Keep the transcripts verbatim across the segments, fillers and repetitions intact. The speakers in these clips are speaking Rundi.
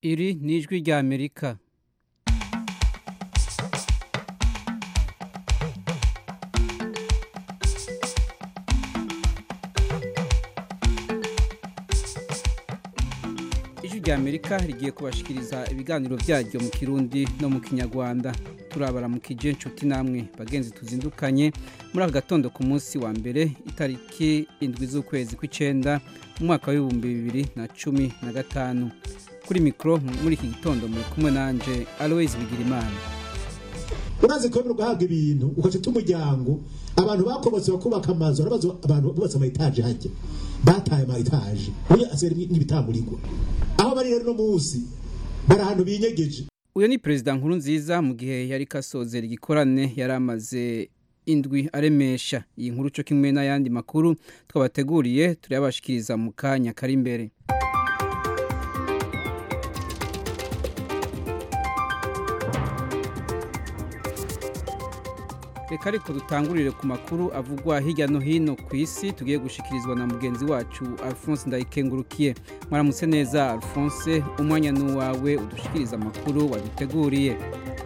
Iri ni ijwi rya Amerika. Ijwi rya Amerika rigiye kubashikiriza ibiganiro byaryo mu Kirundi no mu Kinyarwanda. Turabara mu kije nshuti namwe bagenzi tuzindukanye muri aka gatondo ku munsi wa mbere itariki indwi z'ukwezi kw'icenda mu mwaka wa bibiri na cumi na gatanu. Kuri mikro muri iki gitondo muri kumwe nanje Aloys Bigirimana. Urazi ko ugahabwa ibintu ukacita umuryango abantu bakobotse bakubaka amazu arabazo abantu bubatse ama etage hajye bataye ama etage uye aseri n'ibitamurigwa aho bari rero no munsi bari ahantu binyegeje. Uyo ni President Nkurunziza mu gihe yari kasozera igikorane yaramaze indwi aremesha. Iyi nkuru cyo kimwe n'ayandi makuru twabateguriye turiyabashikiriza mu kanya kari imbere. Reka ariko dutangurire ku makuru avugwa hirya no hino ku isi tugiye gushikirizwa na mugenzi wacu Alphonse Ndayikengurukiye. Mwaramutse neza Alphonse, umwanya n'uwawe udushikiriza amakuru waduteguriye.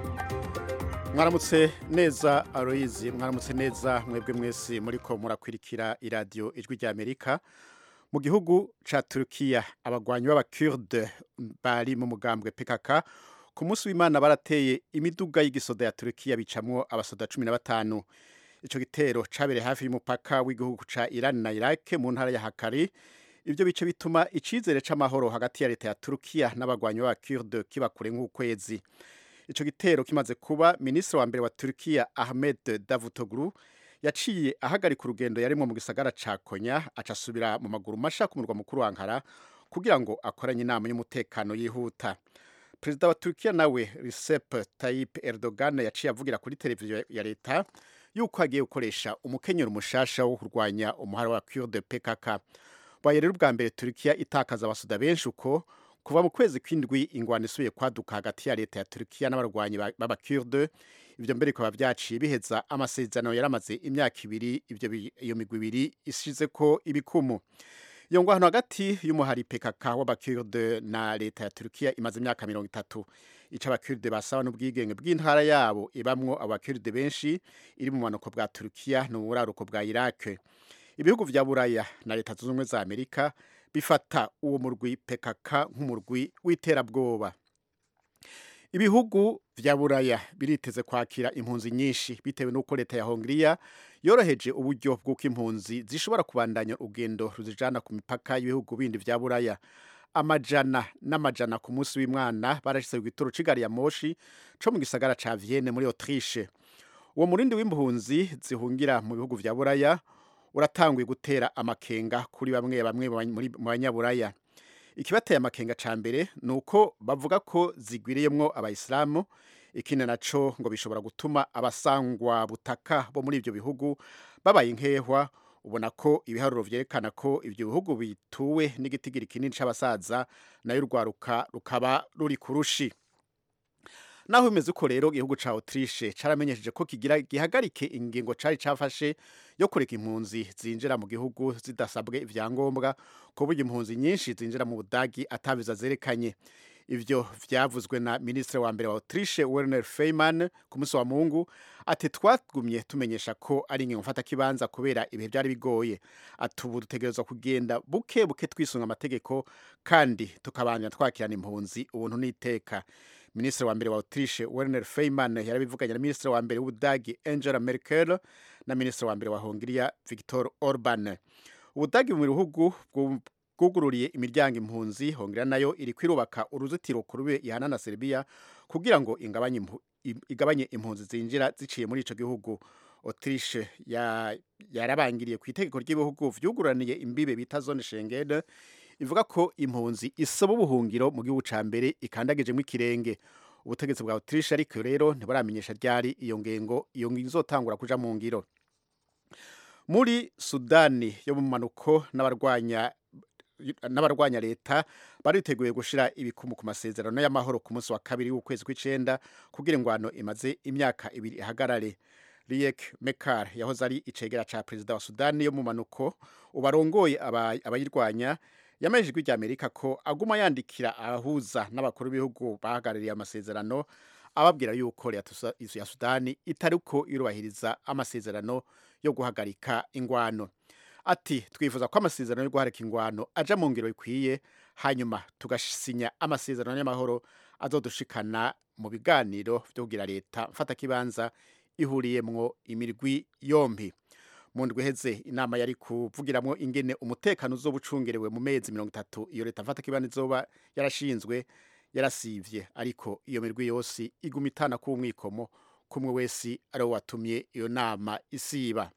Mwaramutse neza Aloys, mwaramutse neza mwebwe mwese muriko murakwirikira iradio Ijwi rya Amerika. Mu gihugu ca Turkiya abagwanyi b'abakurde bari mu mugambwe P K K ku munsi w'Imana barateye imiduga y'igisoda ya Turkiya bicamwo abasoda cumi na batanu. Ico gitero cabere hafi y'umupaka w'igihugu ca Iran na Iraq mu ntara ya Hakkari. Ivyo bice bituma icizere c'amahoro hagati ya leta ya Turkiya n'abagwanyi b'abakurde kiba kure nk'ukwezi. Ico gitero kimaze kuba, ministre wa mbere wa Turkiya Ahmet Davutoglu yaciye ahagarika urugendo yarimwo mu gisagara ca Konya acasubira mu maguru masha ku murwa mukuru wa Ankara kugira ngo akoranye inama y'umutekano yihuta. Perezida wa Turkiya nawe Recep Tayyip Erdogan yaciye avugira kuri televiziyo ya leta yuko agiye gukoresha umukenyero mushasha wo kurwanya umuhara wa Kurde P K K. Baye rero ubwa mbere Turkiya itakaza abasoda benshi uko kuva mu kwezi kw'indwi ingwano isubiye kwaduka hagati ya leta ya Turkiya n'abarwanyi b'abakurde. Ivyo mbere ko bavyaciye biheza amasezerano yaramaze imyaka ibiri ivyo iyo migwi ibiri ishize ko ibikumu. Iyo ngwano hagati y'umuhari P K K w'abakurde na leta ya Turkiya imaze imyaka mirongo itatu. Ica abakurde basaba n'ubwigenge bw'intara yabo ibamwo abakurde benshi iri mu manuko bwa Turkiya no mu buraruko bwa Iraq. Ibihugu vya Buraya na leta zunze ubumwe za Amerika bifata uwo murwi P K K nk'umurwi w'iterabwoba. Ibihugu vya Buraya biriteze kwakira impunzi nyinshi bitewe nuko leta ya Hongria yoroheje uburyo bw'uko impunzi zishobora kubandanya urugendo ruzijana ku mipaka y'ibihugu bindi vya Buraya. Amajana n'amajana ku munsi w'Imana barashitse ku gituro c'igari ya moshi co mu gisagara ca Vienne muri Autriche. Uwo murindi w'impunzi zihungira mu bihugu vya Buraya uratanguye gutera amakenga kuri bamwe bamwe muri mu banyaburaya. Ikibateye amakenga ca mbere nuko bavuga ko zigwiriyemwo abayisilamu, ikindi naco ngo bishobora gutuma abasangwa butaka bo muri ivyo bihugu babaye inkehwa. Ubona ko ibiharuro vyerekana ko ivyo bihugu bituwe n'igitigiri kinini c'abasaza nayo urwaruka rukaba ruri kurushi. Naho bimeze uko rero igihugu ca Autriche caramenyesheje ko kigira gihagarike ingingo cari cafashe yo kureka impunzi zinjira mu gihugu zidasabwe ivyangombwa ko burya impunzi nyinshi zinjira mu Budagi atabiza zerekanye. Ivyo vyavuzwe na ministre wa mbere wa Autriche Werner Faymann ku munsi wa Mungu, ati twagumye tumenyesha ko ari ingingo mfata kibanza kubera ibihe byari bigoye. Ati ubu dutegerezwa kugenda buke buke twisunga amategeko kandi tukabanya twakirana impunzi ubuntu n'iteka. Ministre wa mbere wa Autriche Werner Faymann yarabivuganye na ministre wa mbere w'Ubudagi Angela Merkel na ministre wa mbere wa Hongria Viktor Orban. Ubudagi mu bihugu bwugururiye imiryango impunzi, Hongria nayo iri kwirubaka uruzitiro kurube ihana na Serbia kugira ngo ingabanye impu, igabanye impunzi zinjira ziciye muri ico gihugu. Autriche ya yarabangiriye ku itegeko ry'ibihugu vyuguraniye imbibe bita zone Schengen ivuga ko impunzi isaba ubuhungiro mu gihugu ca mbere ikandagijemwo ikirenge. Ubutegetsi bwa Autriche ariko rero ntibaramenyesha ryari iyo ngengo iyo ngingo izotangura kuja mu ngiro. Muri Sudani yo mu manuko n'abarwanya n'abarwanya leta bariteguye gushira ibikumu ku masezerano y'amahoro ku munsi wa kabiri w'ukwezi kw'icenda kugira ingwano imaze imyaka ibiri ihagarare. Riek Machar yahoze ari icegera ca perezida wa Sudani yo mu manuko ubarongoye abayirwanya yamejejwe rya Amerika ko aguma yandikira abahuza n'abakuru b'ibihugu bahagarariye amasezerano ababwira yuko leta ya Sudani itaruko irubahiriza amasezerano yo guhagarika ingwano. Ati twifuza ko amasezerano yo guhagarika ingwano aja mu ngiro ikwiye, hanyuma tugasinya amasezerano y'amahoro azodushikana mu biganiro byo kugira leta mfata kibanza ihuriyemwo imirwi yompi. Mu ndwi heze inama yari kuvugiramwo ingene umutekano uzobucungerewe mu mezi mirongo itatu iyo leta mfata kibanza izoba yarashinzwe yarasivye, ariko iyo mirwi yose iguma itana ku mwikomo kumwe wese ari watumye iyo nama isiba.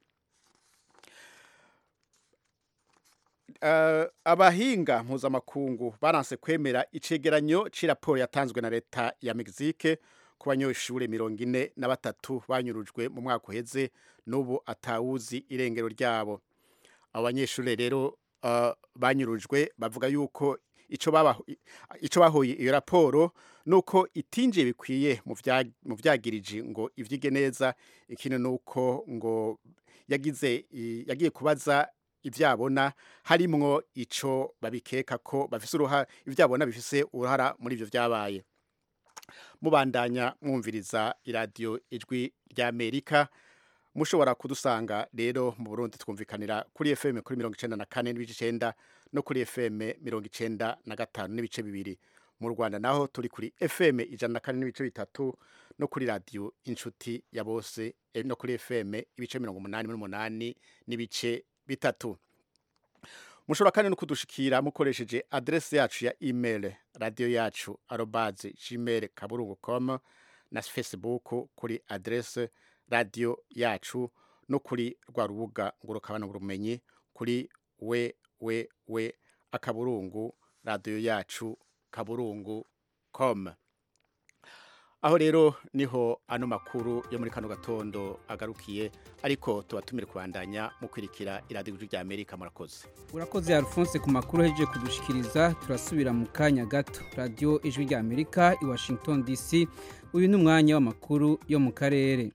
Uh, abahinga mpuzamakungu baranse kwemera icegeranyo c'iraporo yatanzwe na leta ya Mexique ku banyeshure mirongo ine na batatu banyurujwe mu mwaka uheze n'ubu atawuzi irengero ryabo. Abanyeshure rero uh, banyurujwe bavuga yuko ico baba ico bahoye iyo raporo nuko itinje bikwiye mu vyagirije ngo ivyige neza, ikindi nuko ngo yagize yagiye kubaza ivyabona harimwo ico babikeka ko bafise uruha ivyabona bifise uruhara muri ivyo vyabaye. Mubandanya mwumviriza iradio ijwi rya Amerika, mushobora kudusanga rero mu Burundi twumvikanira kuri F M kuri mirongo icenda na kane n'ibice icenda no kuri F M mirongo icenda na gatanu n'ibice bibiri. Mu Rwanda naho turi kuri F M ijana na kane n'ibice bitatu no kuri radio Inshuti ya Bose no kuri F M ibice mirongo umunani n'umunani n'ibice bitatu. Mushobora kandi no kudushikira mukoresheje adresse yacu ya email radio yacu arobase gmail kaburungu com na Facebook kuri adresse radio yacu no kuri rwa rubuga ngurukabana burumenyi kuri we we we akaburungu radio yacu kaburungu com. Aho rero niho ano makuru yo muri kano gatondo agarukiye, ariko tubatumire kubandanya mu kwirikira iradio rya Amerika. Murakoze. Urakoze Alphonse ku makuru heje kudushikiriza. Turasubira mu kanya gato. Radio Ijwi rya Amerika i Washington D C. Uyu ni umwanya w'amakuru yo mu karere.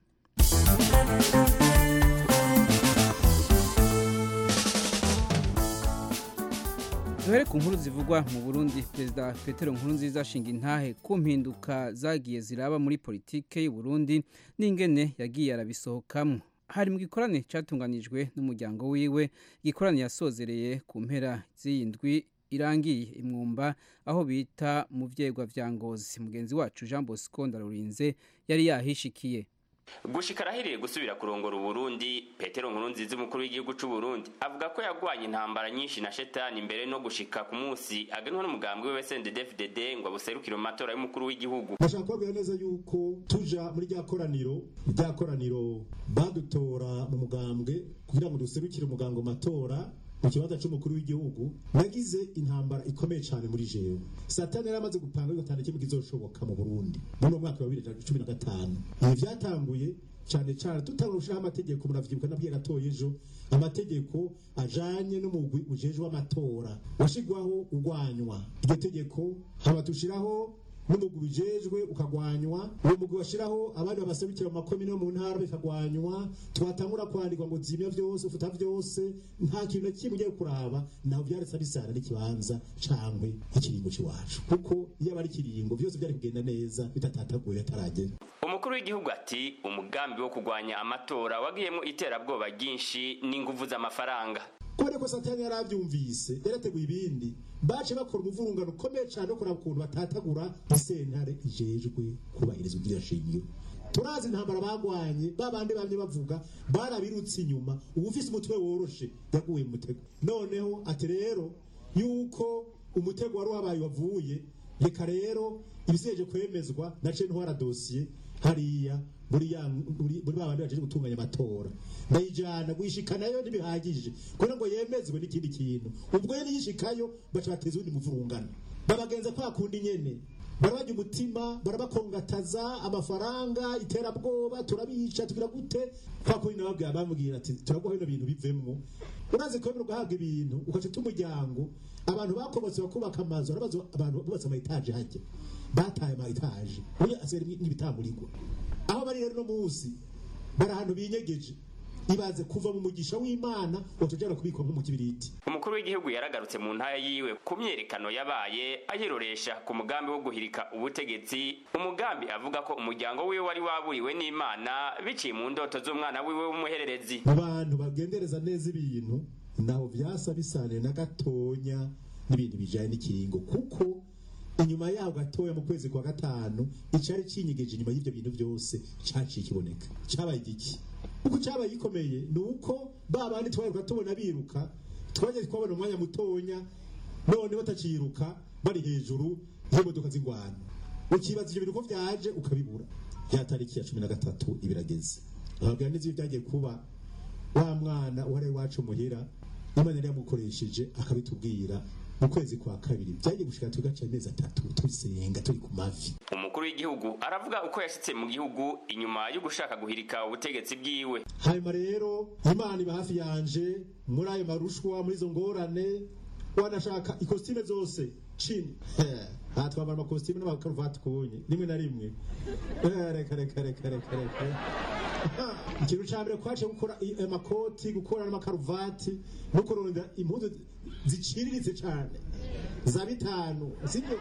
Duhere ku nkuru zivugwa mu Burundi. Perezida Petero Nkurunziza ashinga intahe ku mpinduka zagiye ziraba muri politike y'u Burundi n'ingene yagiye arabisohokamwo. Hari mu gikorane cyatunganijwe n'umuryango wiwe, gikorane yasozereye ku mpera z'indwi irangiye imwumba aho bita mu vyegwa vya Ngozi. Mugenzi wacu Jean Bosco Ndarurinze yari yahishikiye. Gushikara hiriye gusubira kurongora Burundi, Petero Nkurunziza umukuru w'igihugu cy'u Burundi avuga ko yagwanye intambara nyinshi na shetani imbere no gushika ku munsi agenwa n'umugambwe we S N D D F D D ngo abuserukire mu matora y'umukuru w'igihugu. Bashaka kubwira neza yuko tuja muri rya koraniro, rya koraniro badutora mu mugambwe kugira ngo duserukire umugambwe matora mu kibanza cy'umukuru w'igihugu. Nagize intambara ikomeye cyane muri jewe. Satani yaramaze gupanga ko cyane kimwe kizoshoboka mu Burundi mu mwaka wa bibiri na cumi na gatanu. Ibi byatanguye cyane cyane tutarusha amategeko, muravyibuka nabwiye gatoye ejo, amategeko ajanye n'umugwi ujejwe amatora washigwaho ugwanywa. Iryo tegeko haba tushiraho n'umugwi ujejwe ukagwanywa, uwo mugwi washiraho abandi babasabikira mu makomine mu ntara bikagwanywa. Twatangura kwandikwa ngo zimya vyose ufuta vyose, nta kintu na kimwe ugiye kuraba naho byaretse bisana n'ikibanza cangwe ikiringo cy'iwacu, kuko iyo abari kiringo byose byari kugenda neza bitatataguye ataragenda. Umukuru w'igihugu ati umugambi wo kugwanya amatora wagiyemo iterabwoba ryinshi n'inguvu z'amafaranga. Kone ko Satani yaravyumvise yarateguye ibindi, baje bakora umuvurungano ukomeye cyane ukora ukuntu batatagura isentare ijejwe kubahiriza ugira shingiro. Turazi intambara bagwanye babandi bamye bavuga barabirutse inyuma, ubufise umutwe woroshe yaguye mu mutego. Noneho ati rero yuko umutego wari wabaye wavuye, reka rero ibiseje kwemezwa nace ntwara dossier hariya muri ya muri babandi baje gutunganya amatora ndayijana gushikanayo ntibihagije kuko ngo yemezwe n'ikindi kintu. Ubwo yari yishikayo baca bateza undi muvurungano, babagenza kwa kundi nyene barabajya umutima, barabakongataza amafaranga, iterabwoba, turabica tugira gute. Kwa kundi nababwira bamubwira ati turaguha bino bintu bivemmo. Uraze kwemera guhabwa ibintu ukaca tumuryango abantu bakobotse bakubaka amazu, arabazo abantu bubatse ama etage hajye bataye ama etage uye asere n'ibitamurirwa. Aho bari rero no munsi bari ahantu binyegeje ibaze kuva mu mugisha w'Imana watujana kubikwa nko mu kibiriti. Umukuru w'igihugu yaragarutse mu ntaya yiwe ku myerekano yabaye ayiroresha ku mugambi wo guhirika ubutegetsi, umugambi avuga ko umuryango wiwe wari waburiwe n'Imana biciye mu ndoto z'umwana wiwe w'umuhererezi. Abantu bagendereza neza ibintu naho vyasa bisane na gatonya n'ibintu bijaye n'ikiringo, kuko inyuma yaho gatoya mu kwezi kwa gatanu icari cinyigeje inyuma y'ivyo bintu byose caciye kiboneka. Cabaye igiki? Uko cabaye gikomeye nuko babandi twaruka tubona biruka, twaje twabona umwanya mutonya none bataciruka bari hejuru y'imodoka z'ingwana. Ukibaza ivyo bintu ko vyaje ukabibura. Ya tariki ya cumi na gatatu ibirageze. Abagana n'ivyo byagiye kuba wa mwana uhare wacu muhira Imana yari yamukoresheje akabitubwira mu kwezi kwa kabiri byagiye gushika tugaca amezi atatu tusenga turi ku mavi. Umukuru w'igihugu aravuga uko yashitse mu gihugu inyuma yo gushaka guhirika ubutegetsi bwiwe. Hanyuma rero Imana iba hafi yanje muri ayo marushwa muri zo ngorane, wanashaka ikostime zose chini ha twambara amakostime n'amakaruvati konye rimwe na rimwe reka reka reka reka reka ikintu cyambere kwaje gukora amakoti gukora n'amakaruvati no kuronda impuzu ziciriritse cyane za bitanu sibyo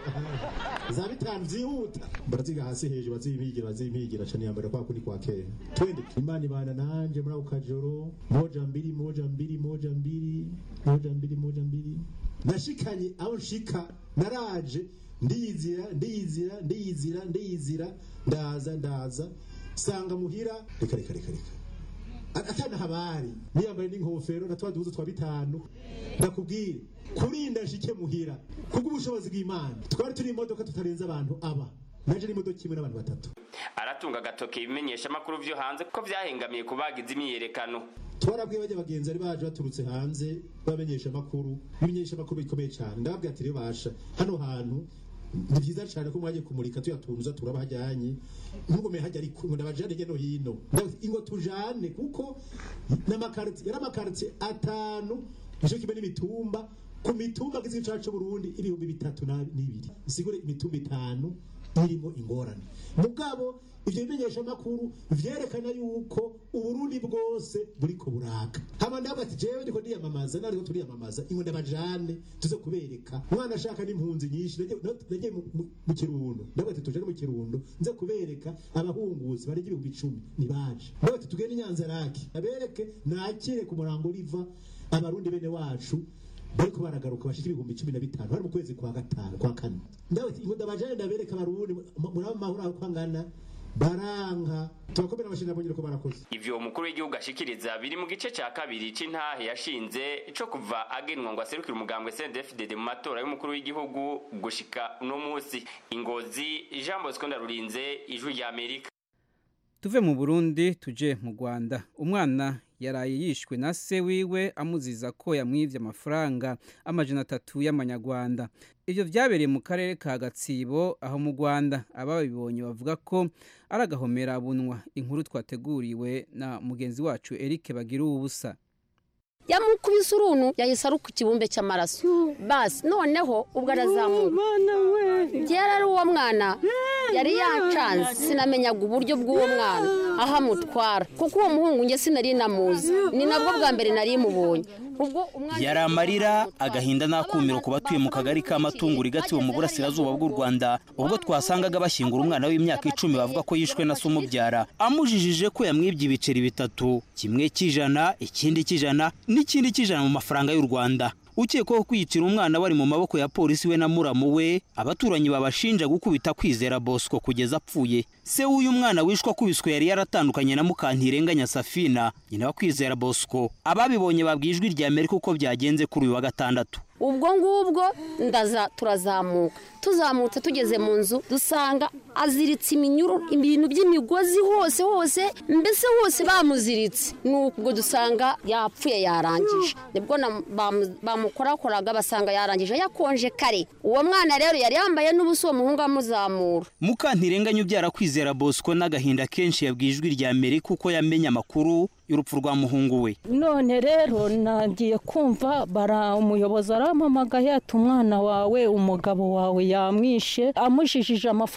za bitanu zihuta baraziga hasi hejuru bazibigira bazibigira cyane yambere kwa kuri kwa kera twende Imana ibana nanje muri ukajoro moja mbili moja mbili moja mbili moja mbili moja mbili nashikanye aho nshika naraje ndiyizira ndiyizira ndiyizira ndiyizira ndaza ndaza sanga muhira reka reka reka reka atana habari niyambaye n'inkofero natwaduzo twa bitanu ndakubwire kurinda shike muhira kubwo ubushobozi bw'Imana twari turi imodoka tutarenza abantu aba naje ni imodoka imwe n'abantu batatu. Aratunga gatoke ibimenyesha makuru vyo hanze ko vyahengamiye kubagiza imyiyerekano. Twarabwiye baje bagenzi ari baje baturutse hanze bamenyesha makuru bimenyesha makuru bikomeye cyane ndababwiye ati rebasha hano hantu ni byiza cyane ko mwaje kumurika tuyatunza turabajyanye ntugome hajya ari kumwe nabajane no hino ingo tujane kuko n'amakarti yaramakarti atanu nicyo kibe n'imitumba ku mitumba gizi cyacu Burundi ibihumbi bitatu na nibiri isigure imitumba itanu irimo ingorane mugabo ivyo bimenyesha makuru vyerekana yuko uburundi bwose buriko buraka hama ndabati jewe ndiko ndiyamamaza nariko turiyamamaza ingo ndabajane tuze kubereka mwana ashaka n'impunzi nyinshi nagiye mu Kirundo ndabati tuje mu Kirundo nze kubereka abahunguzi bari ibihumbi icumi nibaje ndabati tugende Nyanza raki abereke nakire ku murango riva abarundi bene wacu bariko baragaruka bashika ibihumbi cumi na bitanu bari mu kwezi kwa gatanu kwa kane ndabati ingo ndabajane ndabereka abarundi muri amahura kwangana baranka tubakomera abashinga bongera ko barakoze. Ivyo umukuru w'igihugu ashikiriza biri mu gice ca kabiri c'intahe yashinze ico kuva agenwa ngo aserukire umugambwe C N D D F D D mu matora y'umukuru w'igihugu gushika no musi. Ingozi Jean Bosco Ndarurinze Ijwi rya Amerika. Tuve mu Burundi tuje mu Rwanda. Umwana yaraye yishwe na se wiwe amuziza ko yamwivye amafaranga amajana atatu y'amanyarwanda. Ivyo vyabereye mu karere ka Gatsibo aho mu Rwanda ababibonye bavuga ko aragahomera bunwa. Inkuru twateguriwe na mugenzi wacu Eric Bagira ubusa. Yamukubise uruntu yahise aruka ikibumbe cy'amaraso basi noneho ubwo arazamuka yari ari uwo mwana yari yacanze sinamenyaga uburyo bw'uwo mwana aho amutwara kuko uwo muhungu nge sinari namuzi ni nabwo bwa mbere nari mubonye ubwo umwana yari amarira agahinda n'akumiro ku batuye mu kagari k'amatunguri Gatsibo mu burasirazuba bw'u Rwanda ubwo twasangaga bashyingura umwana w'imyaka icumi bavuga ko yishwe na se umubyara amujijije ko yamwibye ibiceri bitatu kimwe cy'ijana ikindi cy'ijana n'ikindi cy'ijana mu mafaranga y'u Rwanda ukekwaho kwiyicira umwana bari mu maboko ya polisi we na muramu we abaturanyi babashinja gukubita Kwizera Bosco kugeza apfuye. Se w'uyu mwana wishwa kubiswe yari yaratandukanye na Mukantirenganya Safina nyina wa Kwizera Bosco. Ababibonye babwijwe rya Amerika uko byagenze kuri uyu wa gatandatu. ubwo ngubwo ndaza turazamuka tuzamutse tugeze mu nzu dusanga aziritse iminyuru ibintu by'imigozi hose hose mbese hose bamuziritse nuko dusanga yapfuye yarangije nibwo bamukorakoraga basanga yarangije yakonje kare uwo mwana rero yari yambaye n'ubuso muhungu amuzamura. Mukantirenganya ubyara Kwizera Bosco n'agahinda kenshi yabwijwe rya Amerika uko yamenye amakuru y'urupfu rwa muhungu we. None rero nagiye kumva bara umuyobozi aramamagaye ati umwana wawe umugabo wawe yamwishe amujijije amafaranga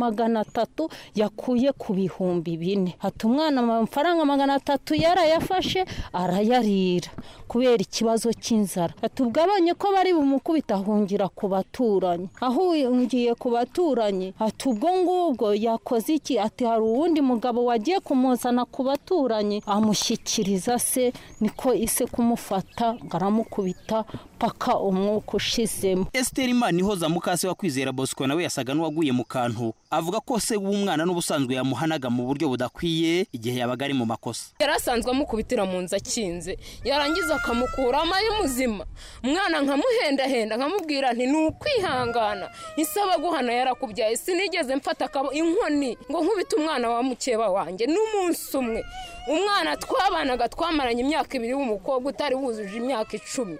magana atatu yakuye ku bihumbi bine. Ati umwana amafaranga magana atatu yarayafashe arayarira kubera ikibazo cy'inzara. Ati ubwabonye ko bari bumukubita ahungira ku baturanyi. Ahungiye ku baturanyi ati ubwo ngubwo yakoze iki? Ati hari uwundi mugabo wagiye kumuzana ku baturanyi amushyikiriza se, niko ise kumufata ngaramukubita paka umwuka ushizemo. Esther Imanihoza mukase wa Kwizera Bosco nawe yasaga n'uwaguye mu kantu, avuga ko se w'umwana n'ubusanzwe yamuhanaga mu buryo budakwiye igihe yabaga ari mu makosa. Yarasanzwe amukubitira mu nza kinze, yarangiza akamukura amaye muzima. Umwana nkamuhenda henda nkamubwira nti nukwihangana, isaba guhana yarakubyaye, sinigeze mfata inkoni ngo nkubita umwana wa mukeba wanjye n'umunsi umwe. Umwana twabanaga twamaranye imyaka ibiri w'umukobwa utari wuzuje imyaka icumi.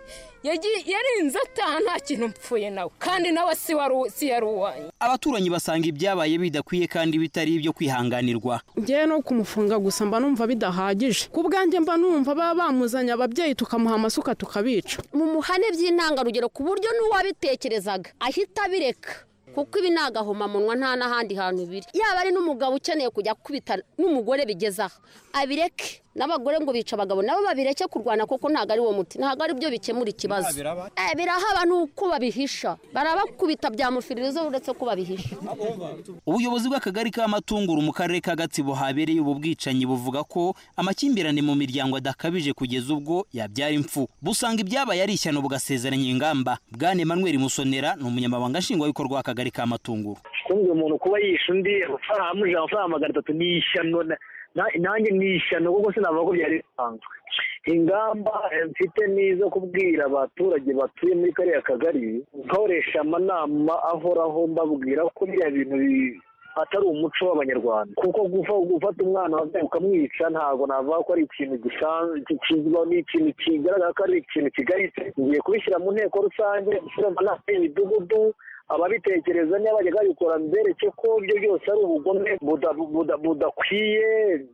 Yarinze ataha nta kintu mpfuye nawe, kandi nawe si wari si yari uwanyu. Abaturanyi basanga ibyabaye bidakwiye kandi bitari ibyo kwihanganirwa. Ngiye no kumufunga gusa mba numva bidahagije. Ku bwanjye mba numva baba bamuzanye ababyeyi tukamuha amasuka tukabica. Mu muhane by'intangarugero ku buryo n'uwabitekerezaga ahita bireka, kuko ibi nagahoma munwa nta n'ahandi hantu biri. Yaba ari n'umugabo ukeneye kujya kubita n'umugore bigezaho abireke, n'abagore ngo bica abagabo nabo babireke kurwana, kuko ntago ari wo muti, ntago ari byo bikemura ikibazo. Eh birahaba nuko babihisha, barabakubita byamufiririzo uretse ko babihisha. Ubuyobozi bw'akagari k'Amatunguru mu karere ka Gatsibo habereye ubu bwicanyi buvuga ko amakimbirane mu miryango adakabije kugeza ubwo yabyara impfu. Busanga ibyabaye ari ishyano bugasezeranya ingamba. Bwana Emmanuel Musonera ni umunyamabanga nshingwabikorwa w'akagari k'Amatunguru. Kumwe umuntu kuba yisha undi amafaranga amafaranga magana atatu ni ishyano, nanjye ni ishyano kuko sinavuga ko byari bisanzwe. Ingamba mfite nizo kubwira abaturage batuye muri kariya kagari, nkoresha amanama ahoraho mbabwira ko biriya bintu atari umuco w'Abanyarwanda, kuko gufata umwana ukamwica ntabwo navuga ko ari ikintu gisanzwe, kizwa ni ikintu kigaragara ko ari ikintu kigaritse. Ngiye kubishyira mu nteko rusange, gushyira amanama y'imidugudu, ababitekereza niba bajya babikora mbereke ko ibyo byose ari ubugome budakwiye,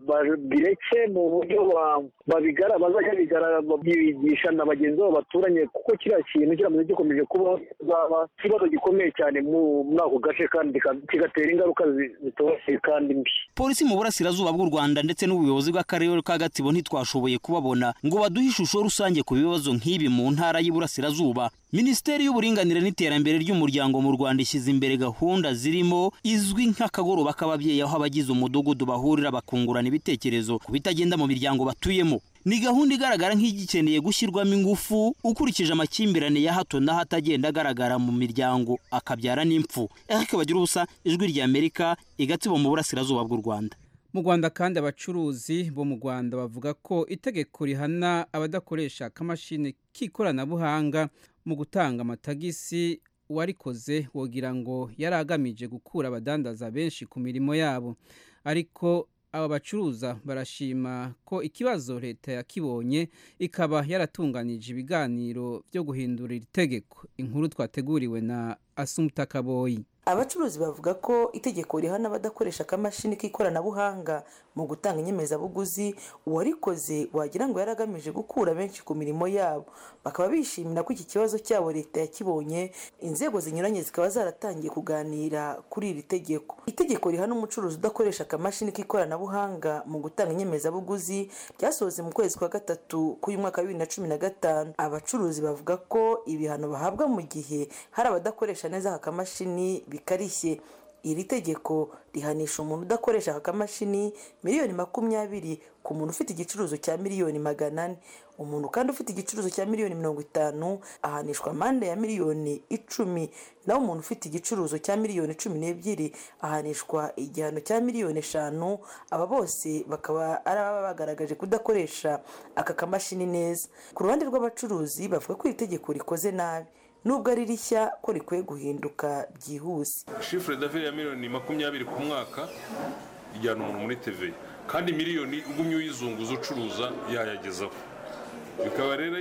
bireke mu buryo babigara bazajya bigara bigisha na bagenzi babo baturanye, kuko kiriya kintu kiramutse gikomeje kuba ikibazo gikomeye cyane muri ako gace kandi kigatera ingaruka zitoroshye kandi mbi. Polisi mu burasirazuba bw'u Rwanda ndetse n'ubuyobozi bw'akarere ka Gatsibo ntitwashoboye kubabona ngo baduhe ishusho rusange ku bibazo nk'ibi mu ntara y'Iburasirazuba. Minisiteri y'Uburinganire n'Iterambere ry'Umuryango mu Rwanda ishyize imbere gahunda zirimo izwi nk'akagoroba k'ababyeyi, aho abagize umudugudu bahurira bakungurana ibitekerezo ku bitagenda mu miryango batuyemo. Ni gahunda igaragara nk'igikeneye gushyirwamo ingufu ukurikije amakimbirane ya hato na hatagenda agaragara mu miryango akabyara n'impfu. Eric Bagirubusa, Ijwi ry'Amerika, Igatsibo mu burasirazuba bw'u Rwanda. Mu Rwanda kandi abacuruzi bo mu Rwanda bavuga ko itegeko rihana abadakoresha akamashini k'ikoranabuhanga mu gutanga amatagisi warikoze wogira ngo yaragamije gukura abadandaza benshi ku mirimo yabo, ariko aba bacuruza barashima ko ikibazo leta yakibonye ikaba yaratunganije ibiganiro byo guhindura iri tegeko. Inkuru twateguriwe na Asumta Kaboyi. Abacuruzi bavuga ko itegeko rihana abadakoresha akamashini k'ikoranabuhanga mu gutanga inyemezabuguzi uwarikoze wagira ngo yaragamije gukura benshi ku mirimo yabo. Bakaba bishimira ko iki kibazo cyabo leta yakibonye, inzego zinyuranye zikaba zaratangiye kuganira kuri iri tegeko. Itegeko rihana umucuruzi udakoresha akamashini k'ikoranabuhanga mu gutanga inyemezabuguzi ryasohotse mu kwezi kwa gatatu k'uyu mwaka wa bibiri na cumi na gatanu. Abacuruzi bavuga ko ibihano bahabwa mu gihe hari abadakoresha neza aka kamashini bikarishye. Iri tegeko rihanisha umuntu udakoresha aka kamashini miliyoni makumyabiri ku muntu ufite igicuruzo cya miliyoni magana ane. Umuntu kandi ufite igicuruzo cya miliyoni mirongo itanu ahanishwa amande ya miliyoni icumi, naho umuntu ufite igicuruzo cya miliyoni cumi n'ebyiri ahanishwa igihano cya miliyoni eshanu. Aba bose bakaba ari ababa bagaragaje kudakoresha aka kamashini neza. Ku ruhande rw'abacuruzi bavuga ko iri tegeko rikoze nabi, nubwo ari rishya ko rikwiye guhinduka byihuse. Chiffre d'affaires ya miliyoni makumyabiri ku mwaka ijyana umuntu muri T V, kandi miliyoni ugumye uyizunguza ucuruza yayagezaho. Bikaba rero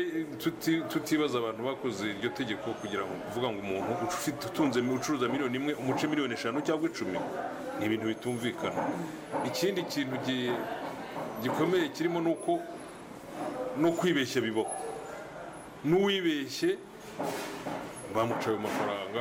tutibaza abantu bakoze iryo tegeko kugira ngo kuvuga ngo umuntu ufite utunze ucuruza miliyoni imwe umuce miliyoni eshanu cyangwa icumi, ni ibintu bitumvikana. Ikindi kintu gikomeye kirimo nuko no kwibeshya bibaho. N'uwibeshye bamucaye amafaranga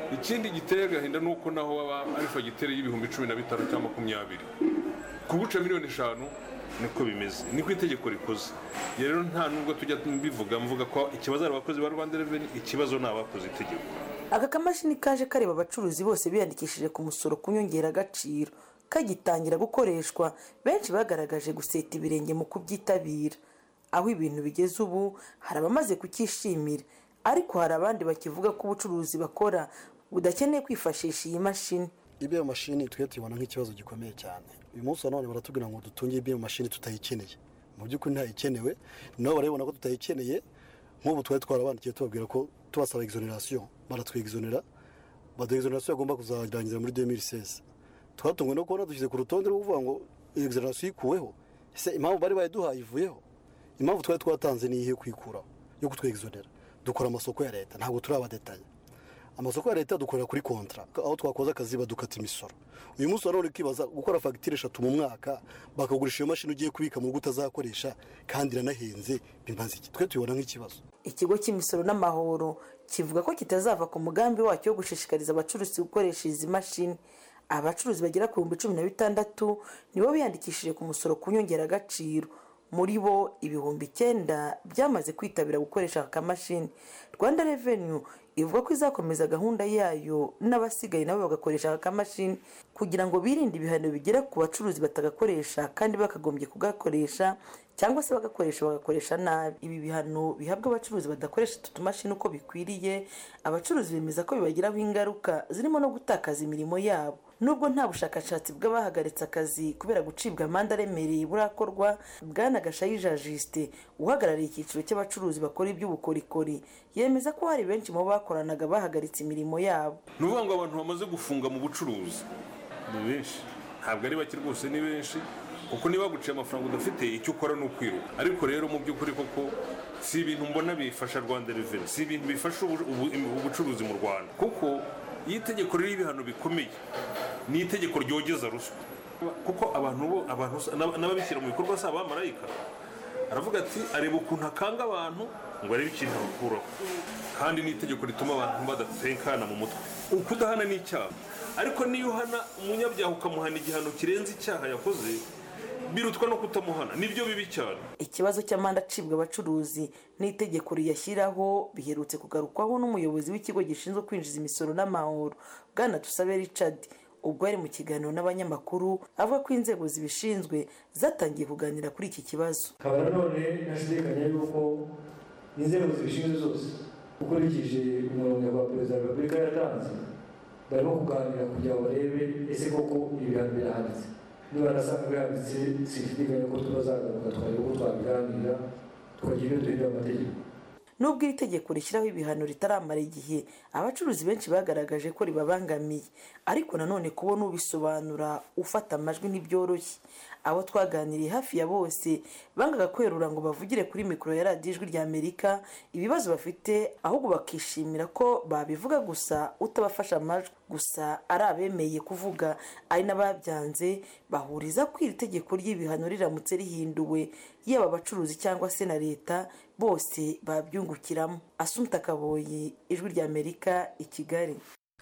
ikindi giteye agahinda ni uko naho waba ari fagitire y'ibihumbi cumi na bitanu cyangwa makumyabiri kuguca miliyoni eshanu niko bimeze niko itegeko rikoze rero nta nubwo tujya bivuga mvuga ko ikibazo ari abakozi ba Rwanda Revenue ikibazo ni abakoze itegeko. Aka kamashini kaje kareba abacuruzi bose biyandikishije ku musoro ku nyongeragaciro kagitangira gukoreshwa benshi bagaragaje guseta ibirenge mu kubyitabira. Aho ibintu bigeze ubu hari abamaze kukishimira ariko hari abandi bakivuga ko ubucuruzi bakora budakeneye kwifashisha iyi mashini. Ibe mashini twe tubona nk'ikibazo gikomeye cyane. Uyu munsi none baratubwira ngo dutunge ibe mashini tutayikeneye. Mu by'ukuri nta ikeneye nabo barabona ko tutayikeneye nk'ubu twari twarabandikiye tubabwira ko tubasaba exoneration baratwexonera bado exoneration agomba kuzarangira muri deux mille seize. Twatungwe no kubona dushyize ku rutonde rwo kuvuga ngo exoneration ikuweho. Ese impamvu bari bayiduhaye ivuyeho? Impamvu twari twatanze ni ihe kwikuraho yo kutwexonera. Dukora amasoko ya leta ntabwo turabadetanya. Amasoko ya leta dukorera kuri kontra aho twakoze akazi badukata imisoro. Uyu munsi warone kibaza gukora fagitire eshatu mu mwaka bakagurisha iyo mashini ugiye kubika mu rugo utazakoresha kandi iranahenze bimaze iki twe tubona nk'ikibazo. Ikigo cy'imisoro n'amahoro kivuga ko kitazava ku mugambi wacyo wo gushishikariza abacuruzi gukoresha izi mashini. Abacuruzi bagera ku bihumbi cumi na bitandatu nibo biyandikishije ku musoro ku nyongeragaciro. Muri bo ibihumbi icyenda byamaze kwitabira gukoresha aka kamashini. Rwanda Revenue ivuga ko izakomeza gahunda yayo n'abasigaye nabo bagakoresha aka kamashini kugira ngo birinde ibihano bigera ku bacuruzi batagakoresha kandi bakagombye kugakoresha cyangwa se bagakoresha bagakoresha nabi. Ibi bihano bihabwa abacuruzi badakoresha utu tumashini uko bikwiriye, abacuruzi bemeza ko bibagiraho ingaruka zirimo no gutakaza imirimo yabo. Nubwo nta bushakashatsi bw'abahagaritse akazi kubera gucibwa amande aremereye burakorwa, Bwana Gashayija Justin uhagarariye icyiciro cy'abacuruzi bakora iby'ubukorikori yemeza ko hari benshi mu bakoranaga bahagaritse imirimo yabo. Nuvuga ngo abantu bamaze gufunga mu bucuruzi ni benshi, ntabwo ari bake rwose, ni benshi kuko niba guciye amafaranga udafite icyo ukora ni ukwiruka. Ariko rero mu by'ukuri koko si ibintu mbona bifasha Rwanda Revenue, si ibintu bifasha ubucuruzi mu Rwanda, kuko iyi tegeko riri ibihano bikomeye ni itegeko ryogeza ruswa, kuko abantu bo abantu n'ababishyira mu bikorwa si abamarayika. Aravuga ati areba ukuntu akanga abantu ngo arebe ikintu abakuraho, kandi ni itegeko rituma abantu badatenkana mu mutwe. Ukudahana ni icyaha, ariko niyo uhana umunyabyaha ukamuhana igihano kirenze icyaha yakoze birutwa no kutamuhana, nibyo bibi cyane. Ikibazo cy'amande acibwa abacuruzi n'itegeko riyashyiraho biherutse kugarukwaho n'umuyobozi w'ikigo gishinzwe kwinjiza imisoro n'amahoro Bwana Tusabe Richard ubwo ari mu kiganiro n'abanyamakuru avuga ko inzego zibishinzwe zatangiye kuganira kuri iki kibazo. Kabara none nashidikanya yuko inzego zibishinzwe zose ukurikije umurongo wa Perezida wa Repubulika yatanze barimo kuganira kugira ngo barebe ese koko ibihano birahanitse. Niba nasanga bihanditse sifidikanya ko tuzagaruka twari uko twabiganira tukagira ibyo duhindura amategeko. Nubwo iri tegeko rishyiraho ibihano ritaramara igihe, abacuruzi benshi bagaragaje ko ribabangamiye, ariko nanone kubona ubisobanura ufata amajwi ntibyoroshye. Abo twaganiriye hafi ya bose bangaga kwerura ngo bavugire kuri mikoro ya radiyo Ijwi ry'Amerika ibibazo bafite, ahubwo bakishimira ko babivuga gusa utabafasha amajwi. Gusa ari abemeye kuvuga ari n'ababyanze bahuriza ko iri tegeko ry'ibihano riramutse rihinduwe yaba abacuruzi cyangwa se na leta bose babyungukiramo. Asumta Kaboyi, Ijwi ry'Amerika, i Kigali.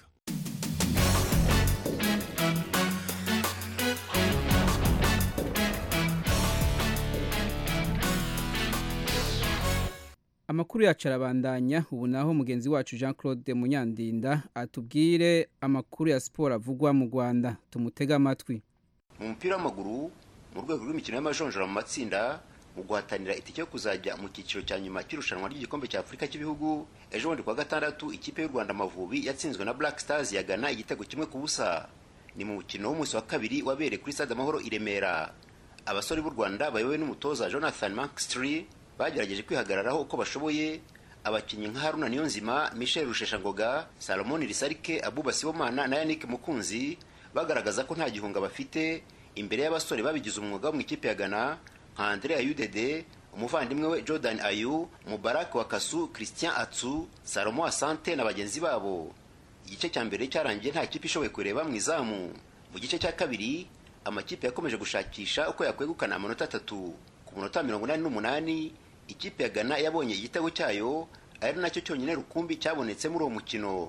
Amakuru yacu arabandanya ubu naho mugenzi wacu Jean Claude Munyandinda atubwire amakuru ya siporo avugwa mu Rwanda. Tumutega amatwi. Mu mupira w'amaguru mu rwego rw'imikino y'amajonjora mu matsinda mu guhatanira itike yo kuzajya mu cyiciro cya nyuma cy'irushanwa ry'igikombe cya Afurika cy'ibihugu, ejo bundi kwa gatandatu ikipe y'u Rwanda Amavubi yatsinzwe na Black Stars ya Ghana igitego kimwe ku busa. Ni mu mukino w'umunsi wa kabiri wabereye kuri Stade Amahoro i Remera. Abasore b'u Rwanda bayobowe n'umutoza Jonathan Mankstry bagerageje kwihagararaho uko bashoboye. Abakinnyi nka Haruna Niyonzima, Michel Rusheshangoga, Salomon Risarike, Abuba Sibomana na Yannick Mukunzi bagaragaza ko nta gihunga bafite imbere y'abasore babigize umwuga mu ikipe ya Ghana nka Andrea Yudede, umuvandimwe we Jordan Ayu, Mubarak Wakasu, Christian Atsu, Salomo Asante na bagenzi babo. Igice cya mbere cyarangiye nta kipe ishoboye kureba mu izamu. Mu gice cya kabiri amakipe yakomeje gushakisha uko yakwegukana amanota atatu. Ku munota mirongo inani n'umunani ikipe ya Ghana yabonye igitego cyayo ari nacyo cyonyine rukumbi cyabonetse muri uwo mukino.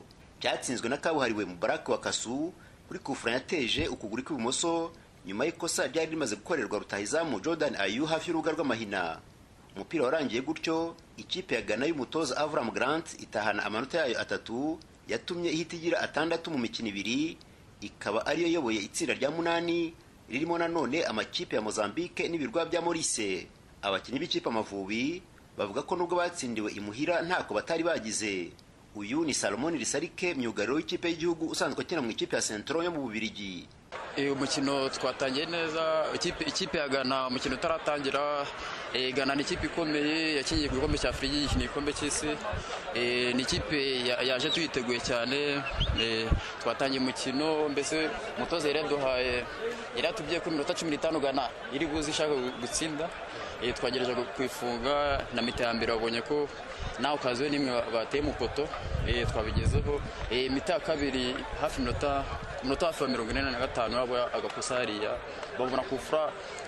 cyatsinzwe na kabuhariwe Mubarak Wakasu kuri kufura yateje ukuguru kw'ibumoso nyuma y'ikosa ryari rimaze gukorerwa rutahizamu Jordan Ayew hafi y'urubuga rw'amahina. Umupira warangiye gutyo ikipe ya Ghana y'umutoza Avram Grant itahana amanota yayo atatu yatumye ihita igira atandatu mu mikino ibiri, ikaba ariyo yoboye itsinda rya munani ririmo nanone amakipe ya Mozambique n'ibirwa bya Maurice. Abakinnyi b'ikipe Amavubi bavuga ko nubwo batsindiwe imuhira ntako batari bagize. Uyu ni Salomon Risarike, myugariro w'ikipe y'igihugu usanzwe akina mu ikipe ya Central yo mu Bubiligi. Umukino twatangiye neza, ikipe ikipe ya Ghana umukino utaratangira. Ghana ni ikipe ikomeye yakinyiye ku gikombe cya Afurika, yikiniye igikombe cy'isi. Ni ikipe yaje tuyiteguye cyane. Twatangiye umukino mbese umutoza yari yaduhaye yari yatubwiye ko iminota cumi n'itanu Ghana iri buze ishaka gutsinda. Twagereje kwifunga na mita ya mbere wabonye ko nawe ukaziwe n'imwe bateye mu poto. Twabigezeho mita ya kabiri hafi minota minota hafi mirongo ine na gatanu abo agakosa hariya babona kufura.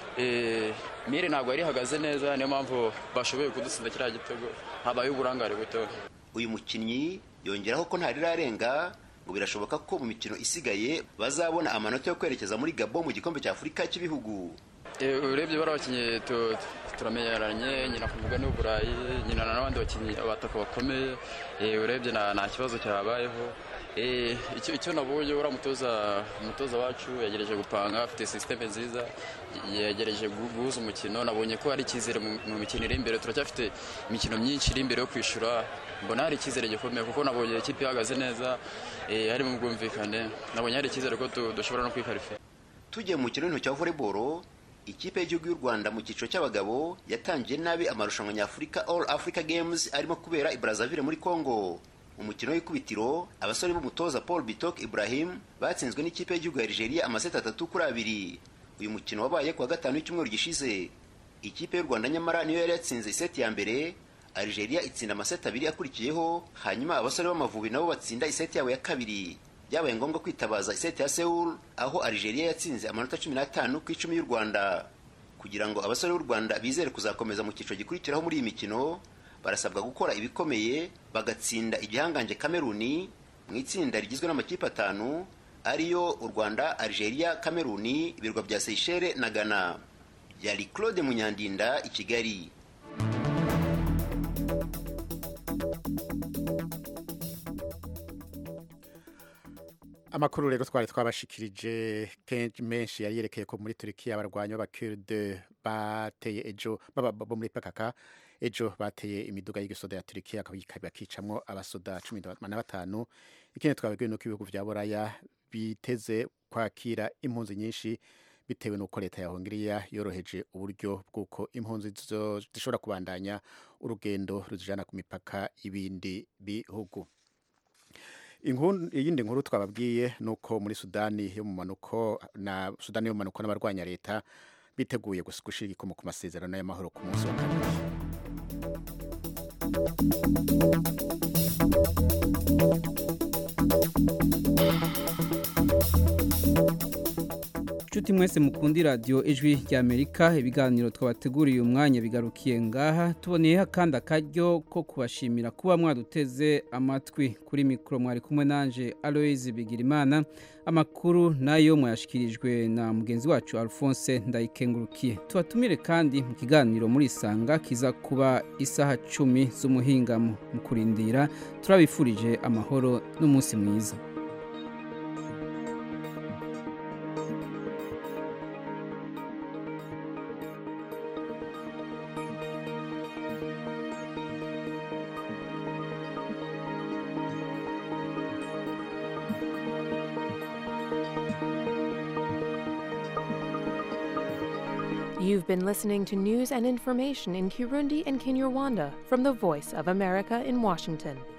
Mire ntabwo yari ihagaze neza, niyo mpamvu bashoboye kudutsinda kiriya gitego, habaye uburangare buto. Uyu mukinnyi yongeraho ko ntari rarenga ngo birashoboka ko mu mikino isigaye bazabona amanota yo kwerekeza muri Gabon mu gikombe cya Afurika cy'ibihugu. Urebye barabakinnye turamenyeranye, nyina kuvuga n'u Burayi, nyina n'abandi bakinnyi abataka bakomeye. Urebye nta kibazo cyabayeho. Icyo icyo nabonye ura mutoza umutoza wacu yagereje gupanga, afite systeme nziza, yagereje guhuza umukino. Nabonye ko hari icyizere mu mikino iri imbere, turacyafite imikino myinshi iri imbere yo kwishura. Mbona hari icyizere gikomeye kuko nabonye ikipe ihagaze neza, hari mu bwumvikane. Nabonye hari icyizere ko dushobora no kwikarifa. Tugiye mu kirino cya volleyball, ikipe y'igihugu y'u Rwanda mu cyiciro cy'abagabo yatangiye nabi amarushanwa nyafurika All Africa Games arimo kubera i Brazzaville muri Congo. Umukino w'ikubitiro abasore b'umutoza Paul Bitok Ibrahim batsinzwe n'ikipe y'igihugu ya Algeria amaseti atatu kuri abiri. Uyu mukino wabaye kuwa gatanu w'icyumweru gishize. Ikipe y'u Rwanda nyamara niyo yari yatsinze iseti ya mbere, Algeria itsinda amaseti abiri akurikiyeho, hanyuma abasore b'Amavubi nabo batsinda iseti yabo ya kabiri. Byabaye ngombwa kwitabaza iseti ya Seoul aho Algeria yatsinze amanota cumi n'atanu ku icumi y'u Rwanda. Kugira ngo abasore b'u Rwanda bizere kuzakomeza mu cyiciro gikurikiraho muri iyi mikino, barasabwa gukora ibikomeye bagatsinda igihanganje Kameruni mu itsinda rigizwe n'amakipe atanu ariyo u Rwanda, Algeria, Kameruni, ibirwa bya Seychelles na Ghana. Yari Claude Munyandinda i Kigali. Amakuru rero twari twabashikirije kenshi menshi yari yerekeye ko muri Turkiya abarwanyi b'Abakurde bateye ejo baba bo muri P K K ejo bateye imiduga y'igisoda ya Turkiya akabikicamwo abasoda cumi na batanu. Ikindi twabwiye nuko ibihugu vya Buraya biteze kwakira impunzi nyinshi bitewe nuko leta ya Hongiriya yoroheje uburyo bw'uko impunzi zishobora kubandanya urugendo ruzijana ku mipaka ibindi bihugu. Iyindi nkuru twababwiye nuko muri Sudani yo mu manuko na Sudani yo mu manuko n'abarwanya leta biteguye gushira igikomo ku masezerano y'amahoro ku munsi wa kabiri. Chuti mwese mukundi radio Ijwi rya Amerika, ibiganiro twabateguriye umwanya bigarukiye ngaha. Tuboneye kandi akaryo ko kubashimira kuba mwaduteze amatwi. Kuri mikro mwari kumwe nanje Aloise Bigirimana. Amakuru nayo mwashikirijwe na mugenzi wacu Alphonse Ndayikengurukiye. Tubatumire kandi mu kiganiro muri Sanga kiza kuba isaha cumi z'umuhingamo. Mu kurindira turabifurije amahoro n'umunsi mwiza. You've been listening to news and information in Kirundi and Kinyarwanda from the Voice of America in Washington.